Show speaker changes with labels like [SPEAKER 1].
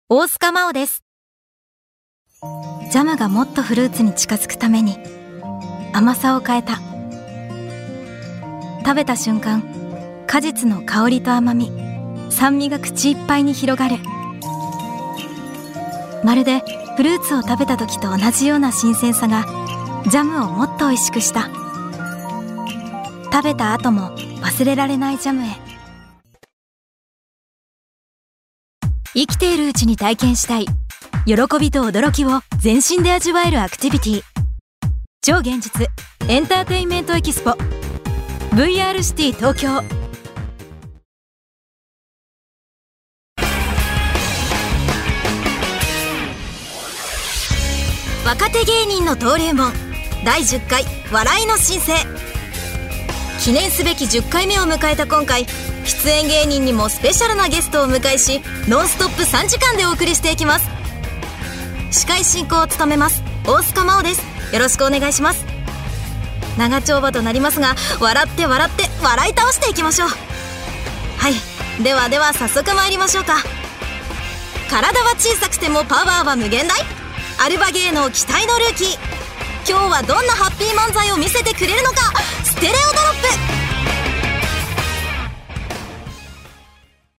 [SPEAKER 1] 大須賀真央です。ジャムがもっとフルーツに近づくために甘さを変えた。食べた瞬間、果実の香りと甘み、酸味が口いっぱいに広がる。まるでフルーツを食べた時と同じような新鮮さがジャムをもっと美味しくした。食べた後も忘れられないジャムへ。生きているうちに体験したい喜びと驚きを全身で味わえるアクティビティ、超現実エンターテインメントエキスポ VR シティ東京。若手芸人の登竜門第10回笑いの新星。記念すべき10回目を迎えた今回、出演芸人にもスペシャルなゲストを迎えし、ノンストップ3時間でお送りしていきます。司会進行を務めます大須賀真央です。よろしくお願いします。長丁場となりますが、笑って笑って笑い倒していきましょう。はい、では早速参りましょうか。体は小さくてもパワーは無限大、アルバ芸能期待のルーキー。今日はどんなハッピー漫才を見せてくれるのか。ステレオドロップ。